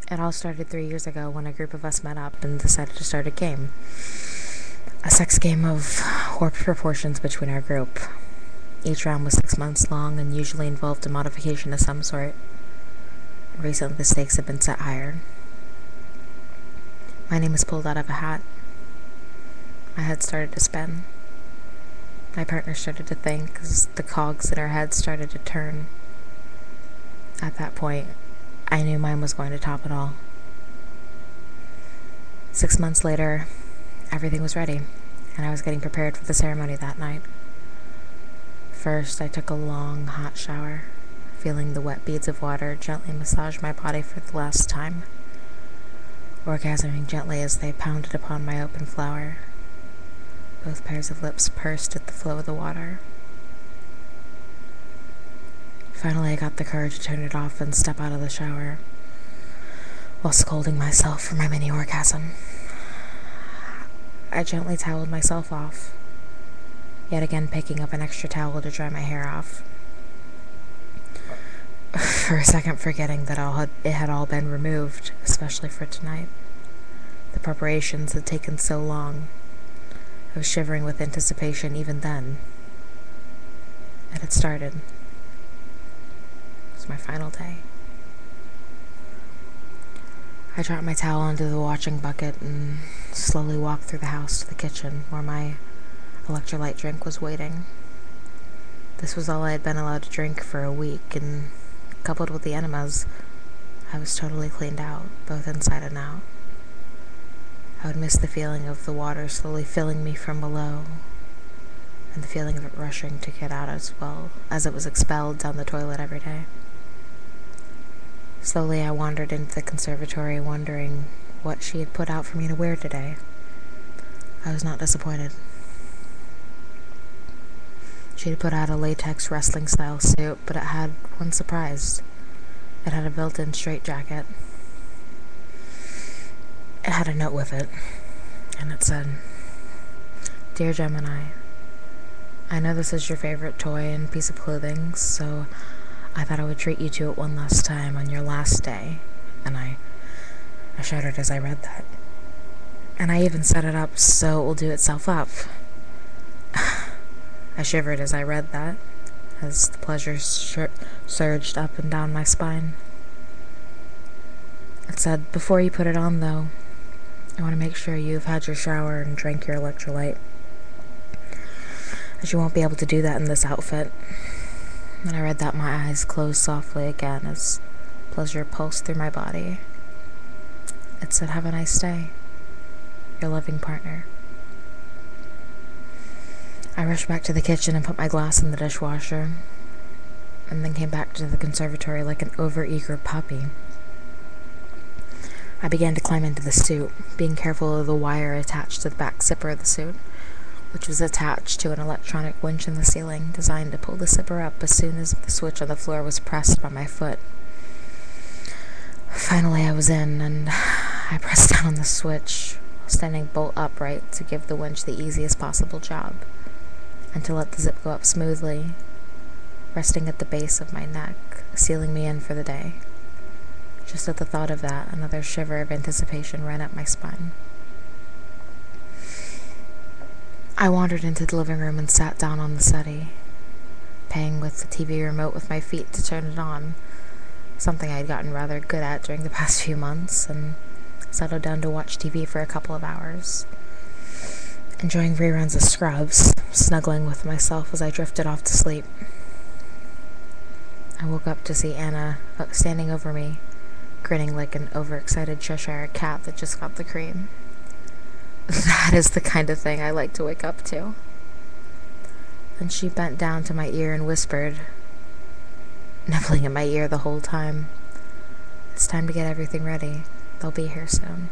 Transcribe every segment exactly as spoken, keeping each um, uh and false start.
It all started three years ago when a group of us met up and decided to start a game. A sex game of warped proportions between our group. Each round was six months long and usually involved a modification of some sort. Recently the stakes had been set higher. My name was pulled out of a hat. My head started to spin. My partner started to think as the cogs in our heads started to turn. At that point, I knew mine was going to top it all. Six months later, everything was ready, and I was getting prepared for the ceremony that night. First, I took a long, hot shower, feeling the wet beads of water gently massage my body for the last time, orgasming gently as they pounded upon my open flower. Both pairs of lips pursed at the flow of the water. Finally, I got the courage to turn it off and step out of the shower, while scolding myself for my mini orgasm. I gently toweled myself off, yet again picking up an extra towel to dry my hair off. For a second forgetting that all had, it had all been removed, especially for tonight. The preparations had taken so long. I was shivering with anticipation even then. It had started. It was my final day. I dropped my towel into the washing bucket and slowly walked through the house to the kitchen where my electrolyte drink was waiting. This was all I had been allowed to drink for a week, and coupled with the enemas, I was totally cleaned out, both inside and out. I would miss the feeling of the water slowly filling me from below, and the feeling of it rushing to get out as well as it was expelled down the toilet every day. Slowly I wandered into the conservatory, wondering what she had put out for me to wear today. I was not disappointed. She had put out a latex wrestling-style suit, but it had one surprise. It had a built-in straitjacket. It had a note with it, and it said, "Dear Gemini, I know this is your favorite toy and piece of clothing, so I thought I would treat you to it one last time on your last day." And I, I shuddered as I read that. And I even set it up so it will do itself up. I shivered as I read that, as the pleasure sur- surged up and down my spine. It said, "Before you put it on, though, I want to make sure you've had your shower and drank your electrolyte, as you won't be able to do that in this outfit." And I read that, my eyes closed softly again as pleasure pulsed through my body. It said, "Have a nice day. Your loving partner." I rushed back to the kitchen and put my glass in the dishwasher, and then came back to the conservatory like an overeager puppy. I began to climb into the suit, being careful of the wire attached to the back zipper of the suit, which was attached to an electronic winch in the ceiling, designed to pull the zipper up as soon as the switch on the floor was pressed by my foot. Finally, I was in, and I pressed down on the switch, standing bolt upright to give the winch the easiest possible job, and to let the zip go up smoothly, resting at the base of my neck, sealing me in for the day. Just at the thought of that, another shiver of anticipation ran up my spine. I wandered into the living room and sat down on the settee, playing with the T V remote with my feet to turn it on, something I had gotten rather good at during the past few months, and settled down to watch T V for a couple of hours, enjoying reruns of Scrubs, snuggling with myself as I drifted off to sleep. I woke up to see Anna standing over me, grinning like an overexcited Cheshire cat that just got the cream. That is the kind of thing I like to wake up to. Then she bent down to my ear and whispered, nibbling at my ear the whole time, "It's time to get everything ready. They'll be here soon."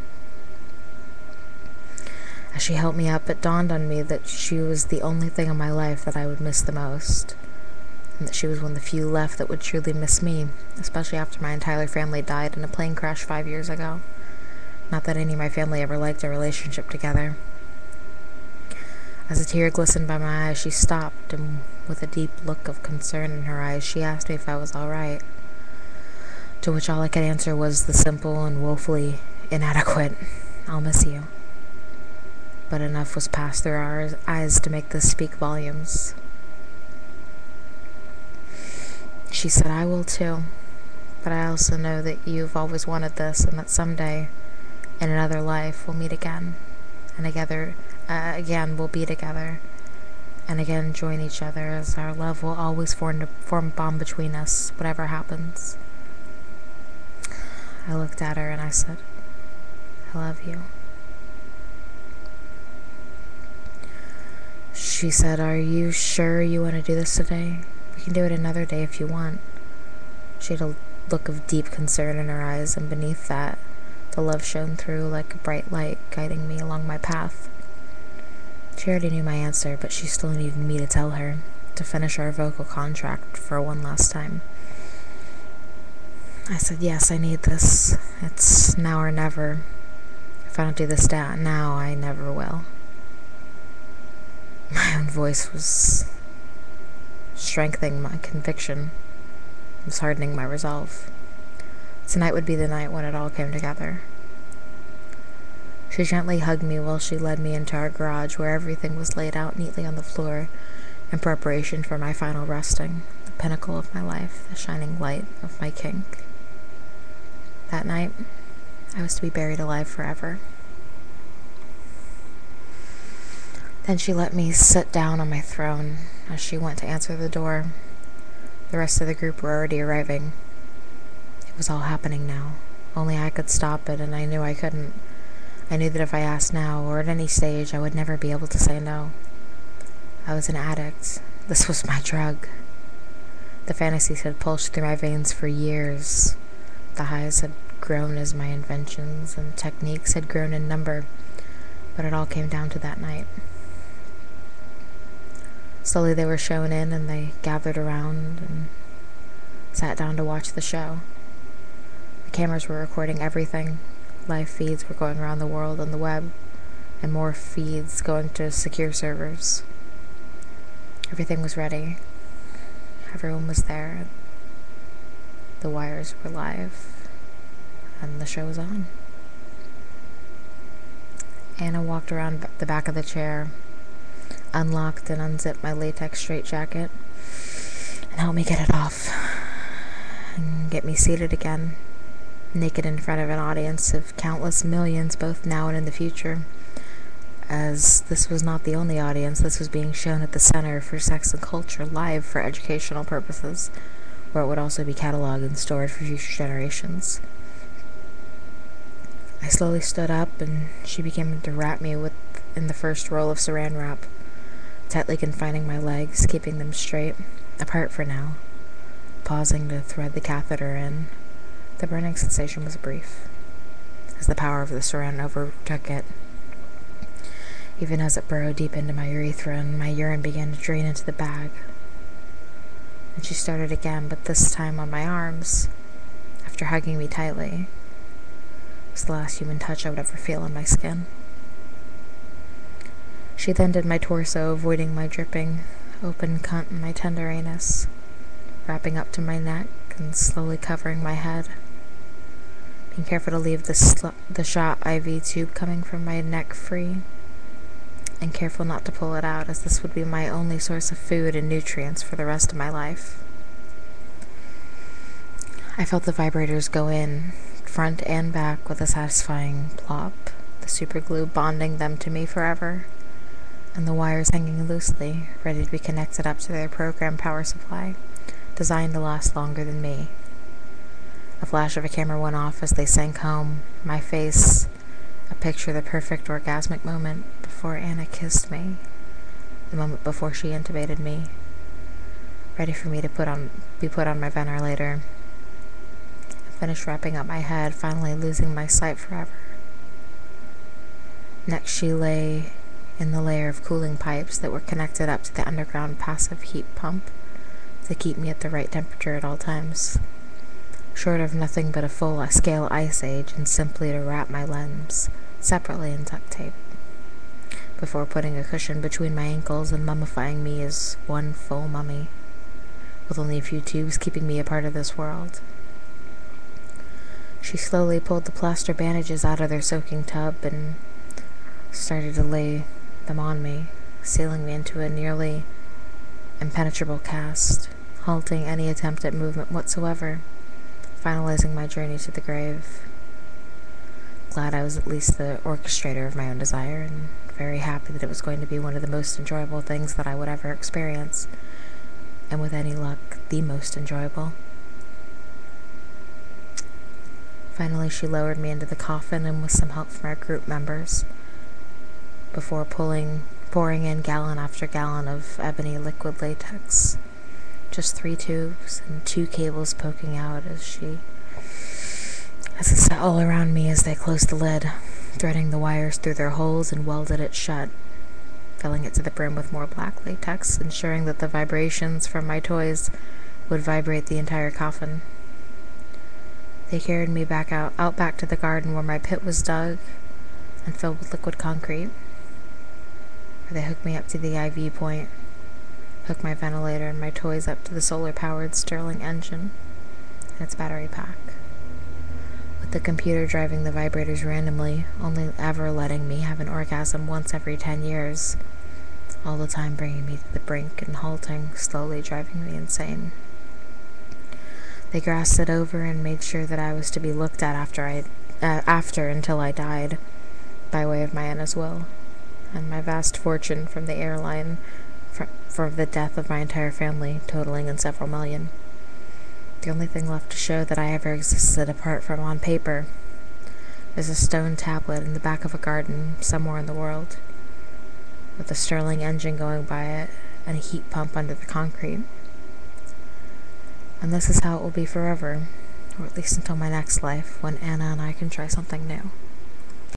As she helped me up, it dawned on me that she was the only thing in my life that I would miss the most, and that she was one of the few left that would truly miss me, especially after my entire family died in a plane crash five years ago. Not that any of my family ever liked our relationship together. As a tear glistened by my eyes, she stopped, and with a deep look of concern in her eyes, she asked me if I was all right. To which all I could answer was the simple and woefully inadequate, "I'll miss you." But enough was passed through our eyes to make this speak volumes. She said, "I will too, but I also know that you've always wanted this, and that someday, in another life, we'll meet again, and together, uh, again, we'll be together, and again join each other, as our love will always form, form a bond between us, whatever happens." I looked at her and I said, "I love you." She said, "Are you sure you want to do this today? We can do it another day if you want." She had a look of deep concern in her eyes, and beneath that, the love shone through like a bright light, guiding me along my path. She already knew my answer, but she still needed me to tell her, to finish our vocal contract for one last time. I said, "Yes, I need this. It's now or never. If I don't do this da- now, I never will." My own voice was strengthening my conviction. It was hardening my resolve. Tonight would be the night when it all came together. She gently hugged me while she led me into our garage, where everything was laid out neatly on the floor in preparation for my final resting, the pinnacle of my life, the shining light of my kink. That night, I was to be buried alive forever. Then she let me sit down on my throne as she went to answer the door. The rest of the group were already arriving. It was all happening now. Only I could stop it, and I knew I couldn't. I knew that if I asked now, or at any stage, I would never be able to say no. I was an addict. This was my drug. The fantasies had pulsed through my veins for years. The highs had grown as my inventions and techniques had grown in number, but it all came down to that night. Slowly they were shown in, and they gathered around and sat down to watch the show. The cameras were recording everything. Live feeds were going around the world on the web, and more feeds going to secure servers. Everything was ready. Everyone was there. The wires were live, and the show was on. Anna walked around the back of the chair, unlocked and unzipped my latex straitjacket, and helped me get it off and get me seated again, naked in front of an audience of countless millions, both now and in the future. As this was not the only audience, this was being shown at the Center for Sex and Culture live for educational purposes, where it would also be cataloged and stored for future generations. I slowly stood up, and she began to wrap me with in the first roll of saran wrap, tightly confining my legs, keeping them straight, apart for now, pausing to thread the catheter in. The burning sensation was brief, as the power of the saran overtook it, even as it burrowed deep into my urethra and my urine began to drain into the bag. And she started again, but this time on my arms, after hugging me tightly. It was the last human touch I would ever feel on my skin. She then did my torso, avoiding my dripping, open cunt and my tender anus, wrapping up to my neck and slowly covering my head, being careful to leave the, sl- the shot I V tube coming from my neck free, and careful not to pull it out, as this would be my only source of food and nutrients for the rest of my life. I felt the vibrators go in, front and back, with a satisfying plop, the superglue bonding them to me forever, and the wires hanging loosely, ready to be connected up to their programmed power supply, designed to last longer than me. A flash of a camera went off as they sank home, my face a picture of the perfect orgasmic moment before Anna kissed me, the moment before she intubated me, ready for me to put on be put on my ventilator. I finished wrapping up my head, finally losing my sight forever. Next she lay in the layer of cooling pipes that were connected up to the underground passive heat pump to keep me at the right temperature at all times, short of nothing but a full-scale ice age, and simply to wrap my limbs separately in duct tape, before putting a cushion between my ankles and mummifying me as one full mummy, with only a few tubes keeping me a part of this world. She slowly pulled the plaster bandages out of their soaking tub and started to lay them on me, sealing me into a nearly impenetrable cast, halting any attempt at movement whatsoever, finalizing my journey to the grave. Glad I was at least the orchestrator of my own desire, and very happy that it was going to be one of the most enjoyable things that I would ever experience, and with any luck, the most enjoyable. Finally, she lowered me into the coffin, and with some help from our group members, before pulling, pouring in gallon after gallon of ebony liquid latex. Just three tubes and two cables poking out as she as it sat all around me as they closed the lid, threading the wires through their holes and welded it shut, filling it to the brim with more black latex, ensuring that the vibrations from my toys would vibrate the entire coffin. They carried me back out, out back to the garden where my pit was dug and filled with liquid concrete, where they hooked me up to the I V point, hooked my ventilator and my toys up to the solar-powered Stirling engine and its battery pack, with the computer driving the vibrators randomly, only ever letting me have an orgasm once every ten years, all the time bringing me to the brink and halting, slowly driving me insane. They grassed it over and made sure that I was to be looked at after I, uh, after until I died, by way of my Anna's will, and my vast fortune from the airline for, for the death of my entire family, totaling in several million. The only thing left to show that I ever existed apart from on paper is a stone tablet in the back of a garden somewhere in the world, with a Stirling engine going by it and a heat pump under the concrete. And this is how it will be forever, or at least until my next life, when Anna and I can try something new.